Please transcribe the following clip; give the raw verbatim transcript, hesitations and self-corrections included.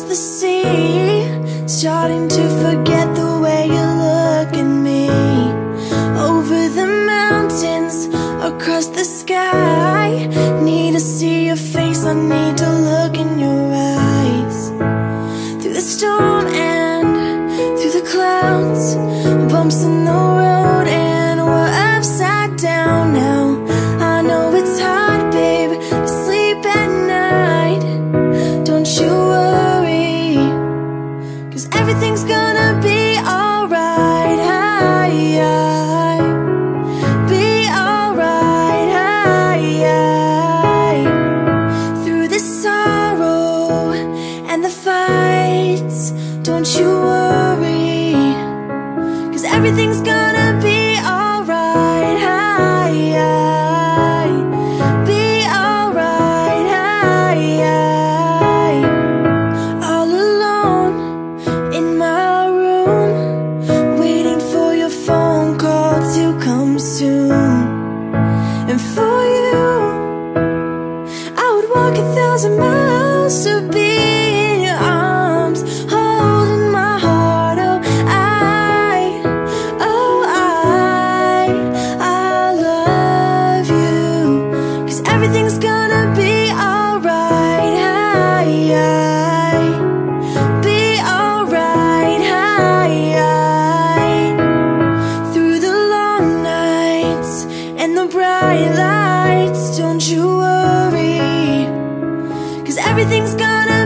the sea, starting to forget the way you look at me. Over the mountains, across the sky, need to see your face, I need to look in your eyes. Through the storm and through the clouds, bumps in the road and we're upside down now. I know it's hard, babe, to sleep at night. Don't you worry, 'cause everything's gonna be alright. Be alright. Through the sorrow and the fights, don't you worry, 'cause everything's gonna be alright. Be alright. All alone in my room, waiting for your phone call to come soon. And for you, I would walk a thousand miles to be in your arms, holding my heart. Oh, I, oh, I, I love you, 'cause everything's gonna be alright. Be alright. Through the long nights and the bright lights, don't you worry, 'cause everything's gonna